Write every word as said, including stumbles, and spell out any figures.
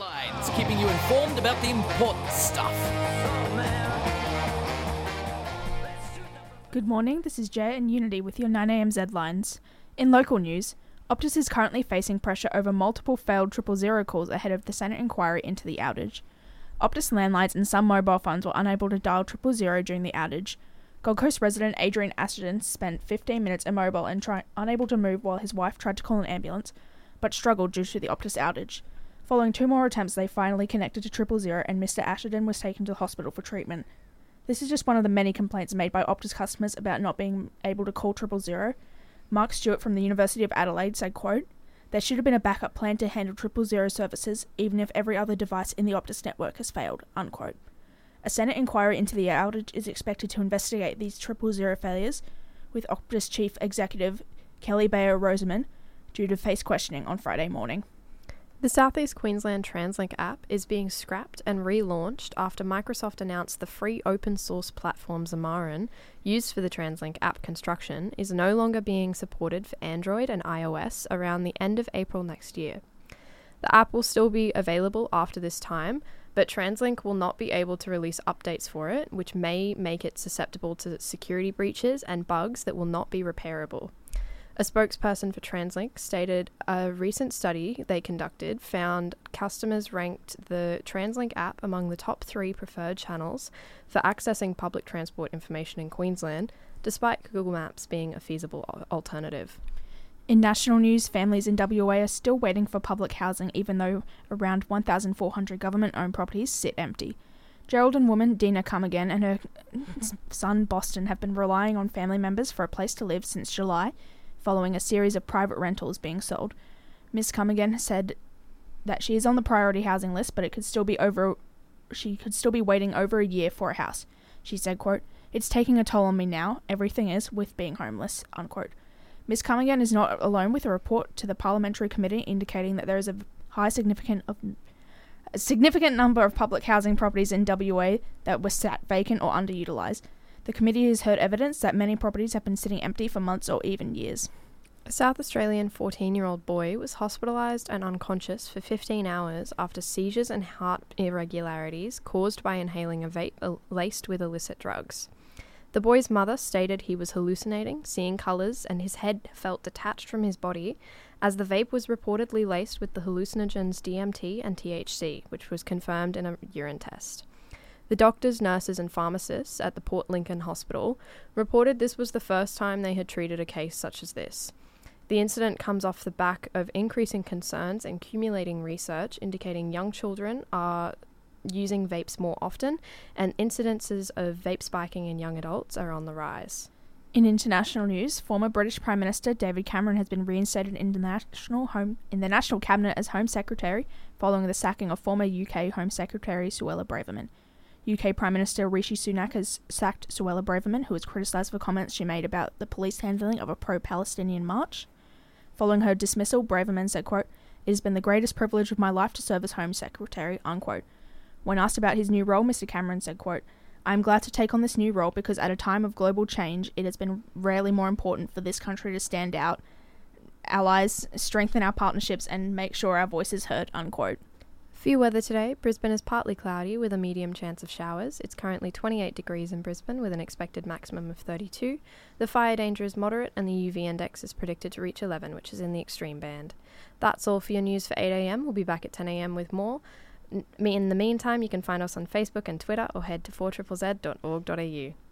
Headlines, keeping you informed about the important stuff. Good morning, this is Jay and Unity with your nine a.m. Zlines. In local news, Optus is currently facing pressure over multiple failed triple zero calls ahead of the Senate inquiry into the outage. Optus landlines and some mobile phones were unable to dial triple zero during the outage. Gold Coast resident Adrian Ashton spent fifteen minutes immobile and try- unable to move while his wife tried to call an ambulance, but struggled due to the Optus outage. Following two more attempts, they finally connected to triple zero and Mister Ashton was taken to the hospital for treatment. This is just one of the many complaints made by Optus customers about not being able to call triple zero. Mark Stewart from the University of Adelaide said, quote, "There should have been a backup plan to handle triple zero services, even if every other device in the Optus network has failed," unquote. A Senate inquiry into the outage is expected to investigate these triple zero failures, with Optus Chief Executive Kelly Bayer Roseman due to face questioning on Friday morning. The South East Queensland TransLink app is being scrapped and relaunched after Microsoft announced the free open source platform Xamarin, used for the TransLink app construction, is no longer being supported for Android and iOS around the end of April next year. The app will still be available after this time, but TransLink will not be able to release updates for it, which may make it susceptible to security breaches and bugs that will not be repairable. A spokesperson for TransLink stated a recent study they conducted found customers ranked the TransLink app among the top three preferred channels for accessing public transport information in Queensland, despite Google Maps being a feasible alternative. In national news, families in W A are still waiting for public housing even though around one thousand four hundred government-owned properties sit empty. Geraldine woman Dina Cummigan and her son Boston have been relying on family members for a place to live since July, following a series of private rentals being sold. Miss Cummigan said that she is on the priority housing list, but it could still be over. She could still be waiting over a year for a house. She said, quote, "It's taking a toll on me now. Everything is with being homeless," unquote. Miss Cummigan is not alone with a report to the Parliamentary Committee indicating that there is a high significant of a significant number of public housing properties in W A that were sat vacant or underutilised. The committee has heard evidence that many properties have been sitting empty for months or even years. A South Australian fourteen-year-old boy was hospitalised and unconscious for fifteen hours after seizures and heart irregularities caused by inhaling a vape laced with illicit drugs. The boy's mother stated he was hallucinating, seeing colours, and his head felt detached from his body, as the vape was reportedly laced with the hallucinogens D M T and T H C, which was confirmed in a urine test. The doctors, nurses and pharmacists at the Port Lincoln Hospital reported this was the first time they had treated a case such as this. The incident comes off the back of increasing concerns and accumulating research indicating young children are using vapes more often and incidences of vape spiking in young adults are on the rise. In international news, former British Prime Minister David Cameron has been reinstated in the National Home in the National Cabinet as Home Secretary following the sacking of former U K Home Secretary Suella Braverman. U K Prime Minister Rishi Sunak has sacked Suella Braverman, who was criticised for comments she made about the police handling of a pro-Palestinian march. Following her dismissal, Braverman said, quote, "It has been the greatest privilege of my life to serve as Home Secretary," unquote. When asked about his new role, Mister Cameron said, quote, "I am glad to take on this new role because at a time of global change, it has been rarely more important for this country to stand out, allies, strengthen our partnerships, and make sure our voice is heard," unquote. For your weather today, Brisbane is partly cloudy with a medium chance of showers. It's currently twenty-eight degrees in Brisbane with an expected maximum of thirty-two. The fire danger is moderate and the U V index is predicted to reach eleven, which is in the extreme band. That's all for your news for eight a.m. We'll be back at ten a.m. with more. In the meantime, you can find us on Facebook and Twitter or head to four Z Z Z dot org dot a u.